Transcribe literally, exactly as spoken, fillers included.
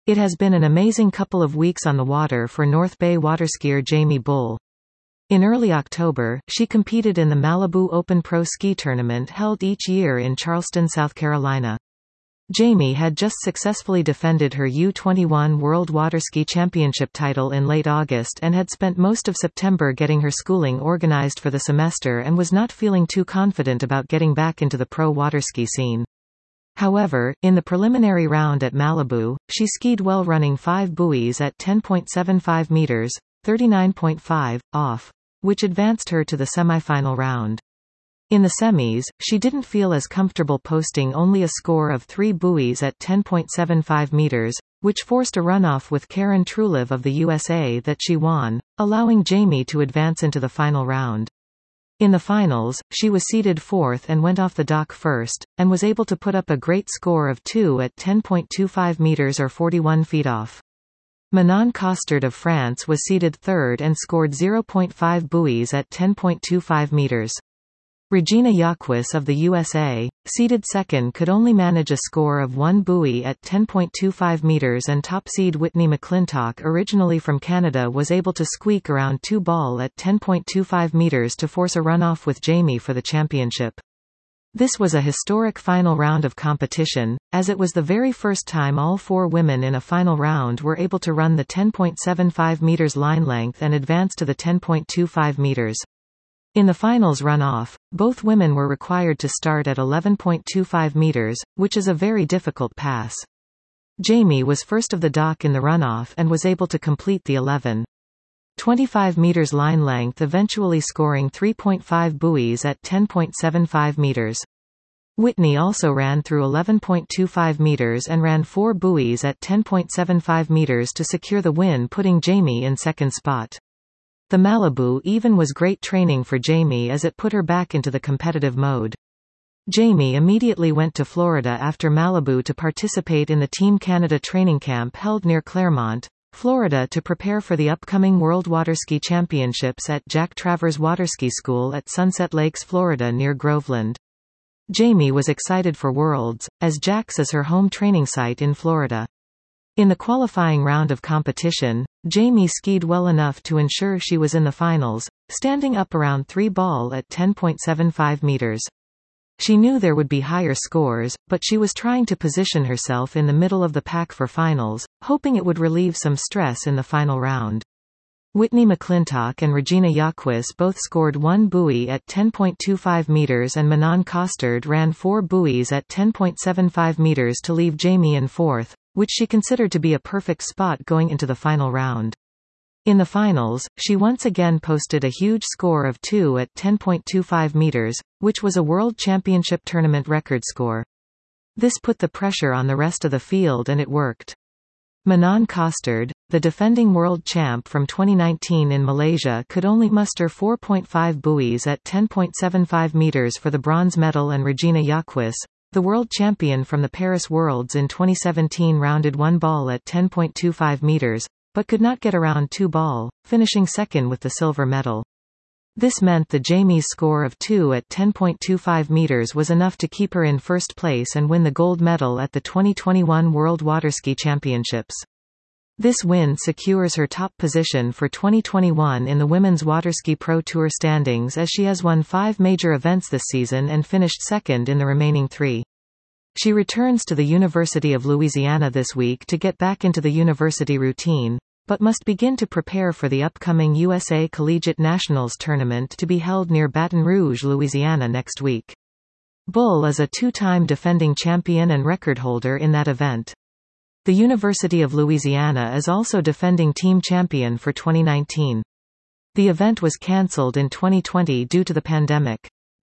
It has been an amazing couple of weeks on the water for North Bay waterskier Jamie Bull. In early October, she competed in the Malibu Open Pro Ski Tournament held each year in Charleston, South Carolina. Jamie had just successfully defended her U twenty-one World Waterski Championship title in late August and had spent most of September getting her schooling organized for the semester and was not feeling too confident about getting back into the pro waterski scene. However, in the preliminary round at Malibu, she skied well, running five buoys at ten point seven five meters, thirty-nine point five, off, which advanced her to the semifinal round. In the semis, she didn't feel as comfortable, posting only a score of three buoys at ten point seven five meters, which forced a runoff with Karen Trulev of the U S A that she won, allowing Jamie to advance into the final round. In the finals, she was seeded fourth and went off the dock first, and was able to put up a great score of two at ten point two five meters or forty-one feet off. Manon Costard of France was seeded third and scored zero point five buoys at ten point two five meters. Regina Jaquus of the U S A, seeded second, could only manage a score of one buoy at ten point two five meters, and top seed Whitney McClintock, originally from Canada, was able to squeak around two ball at ten point two five meters to force a runoff with Jamie for the championship. This was a historic final round of competition, as it was the very first time all four women in a final round were able to run the ten point seven five meters line length and advance to the ten point two five meters. In the finals runoff, both women were required to start at eleven point two five meters, which is a very difficult pass. Jamie was first of the dock in the runoff and was able to complete the eleven point two five meters line length, eventually scoring three point five buoys at ten point seven five meters. Whitney also ran through eleven point two five meters and ran four buoys at ten point seven five meters to secure the win, putting Jamie in second spot. The Malibu even was great training for Jamie as it put her back into the competitive mode. Jamie immediately went to Florida after Malibu to participate in the Team Canada training camp held near Claremont, Florida, to prepare for the upcoming World Waterski Championships at Jack Travers Waterski School at Sunset Lakes, Florida near Groveland. Jamie was excited for Worlds, as Jack's is her home training site in Florida. In the qualifying round of competition, Jamie skied well enough to ensure she was in the finals, standing up around three ball at ten point seven five meters. She knew there would be higher scores, but she was trying to position herself in the middle of the pack for finals, hoping it would relieve some stress in the final round. Whitney McClintock and Regina Jaquus both scored one buoy at ten point two five meters, and Manon Costard ran four buoys at ten point seven five meters to leave Jamie in fourth, which she considered to be a perfect spot going into the final round. In the finals, she once again posted a huge score of two at ten point two five meters, which was a World Championship tournament record score. This put the pressure on the rest of the field, and it worked. Manon Costard, the defending world champ from twenty nineteen in Malaysia, could only muster four point five buoys at ten point seven five meters for the bronze medal, and Regina Jaquus, the world champion from the Paris Worlds in twenty seventeen, rounded one ball at ten point two five meters, but could not get around two ball, finishing second with the silver medal. This meant the Jamie's score of two at ten point two five meters was enough to keep her in first place and win the gold medal at the twenty twenty-one World Waterski Championships. This win secures her top position for twenty twenty-one in the Women's Waterski Pro Tour standings, as she has won five major events this season and finished second in the remaining three. She returns to the University of Louisiana this week to get back into the university routine, but must begin to prepare for the upcoming U S A Collegiate Nationals tournament to be held near Baton Rouge, Louisiana next week. Bull is a two-time defending champion and record holder in that event. The University of Louisiana is also defending team champion for twenty nineteen. The event was cancelled in twenty twenty due to the pandemic.